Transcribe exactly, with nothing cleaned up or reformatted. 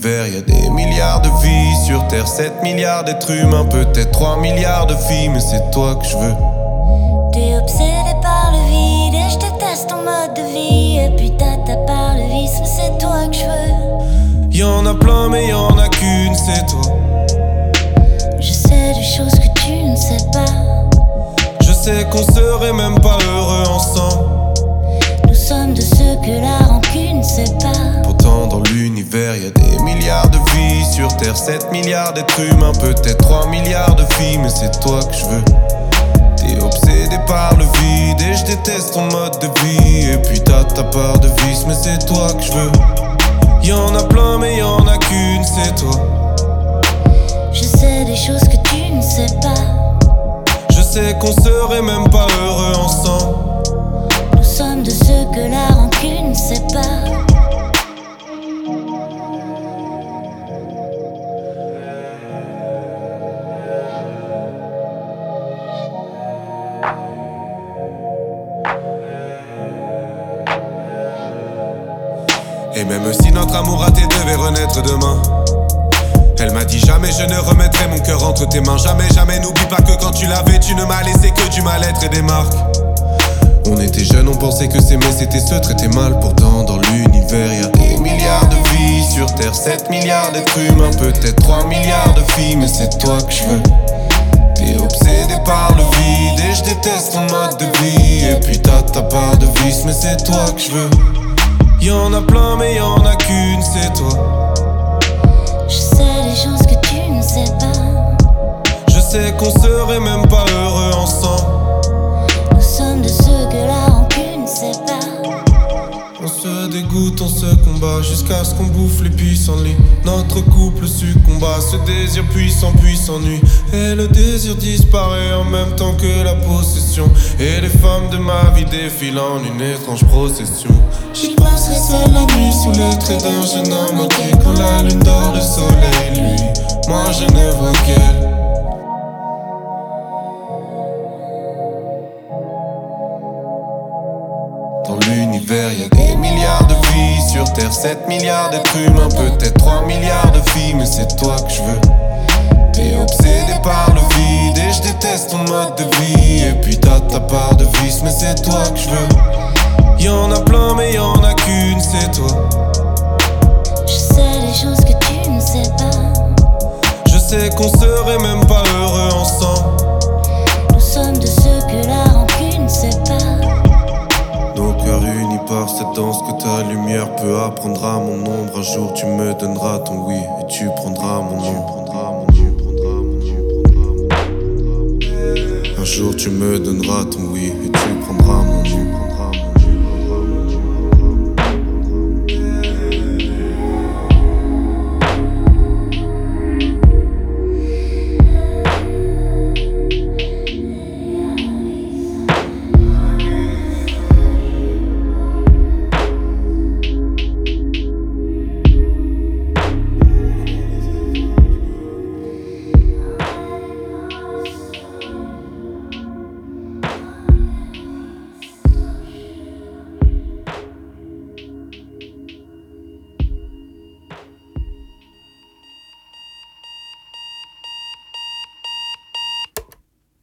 l'univers, y a des milliards de vies sur Terre, sept milliards d'êtres humains, peut-être trois milliards de filles, mais c'est toi que je veux. T'es obsédé par le vide et je déteste ton mode de vie. Et puis t'as par le vice, mais c'est toi que je veux. Y'en a plein mais y'en a qu'une, c'est toi. Je sais des choses que tu ne sais pas. Je sais qu'on serait même pas heureux ensemble. Nous sommes de ceux que la rancune sépare. Pourtant dans l'univers y a des milliards de vies sur Terre, sept milliards d'êtres humains, peut-être trois milliards de filles, mais c'est toi que je veux. T'es obsédé par le vide et je déteste ton mode de vie. Et puis t'as ta part de vice, mais c'est toi que je veux. Y'en a plein mais y'en a qu'une, c'est toi. Je sais des choses que tu ne sais pas. Je sais qu'on serait même pas heureux ensemble. Nous sommes de ceux que la rancune sépare. Et même si notre amour raté devait renaître demain, elle m'a dit jamais je ne remettrai mon cœur entre tes mains. Jamais, jamais, n'oublie pas que quand tu l'avais, tu ne m'as laissé que du mal-être et des marques. On était jeunes, on pensait que s'aimer c'était se traiter mal. Pourtant dans l'univers y a des milliards de vies sur Terre, sept milliards d'êtres humains, peut-être trois milliards de filles, mais c'est toi que je veux. T'es obsédé par le vide et je déteste ton mode de vie. Et puis t'as ta part de vice, mais c'est toi que je veux. Y'en a plein mais y'en a qu'une, c'est toi. Je sais des choses que tu ne sais pas. Je sais qu'on serait même pas heureux ensemble. Nous sommes de ceux que la rancune sépare. On se dégoûte, on se combat jusqu'à ce qu'on bouffe les pissenlits. Notre couple succomba, ce désir puissant puis s'ennuie. Et le désir disparaît en même temps que la possession. Et les femmes de ma vie défilent en une étrange procession. J'y penserai seul la nuit sous les traits d'un jeune homme manqué. Quand la lune dort, le soleil lui, moi je ne vois qu'elle. Dans l'univers y a des milliards de vies sur Terre, sept milliards d'êtres humains, peut-être trois milliards de filles, mais c'est toi que je veux. T'es obsédé par le vide et je déteste ton mode de vie. Et puis t'as ta part de vice, mais c'est toi que je veux. Y'en a plein mais y'en a qu'une, c'est toi. Je sais des choses que tu ne sais pas. Je sais qu'on serait même pas heureux ensemble. Nous sommes de ceux que la rancune sépare. Nos cœurs unis par cette danse que ta lumière peu apprendre à mon ombre. Un jour tu me donneras ton oui et tu prendras mon nom. Un jour tu me donneras ton oui et tu prendras mon nom.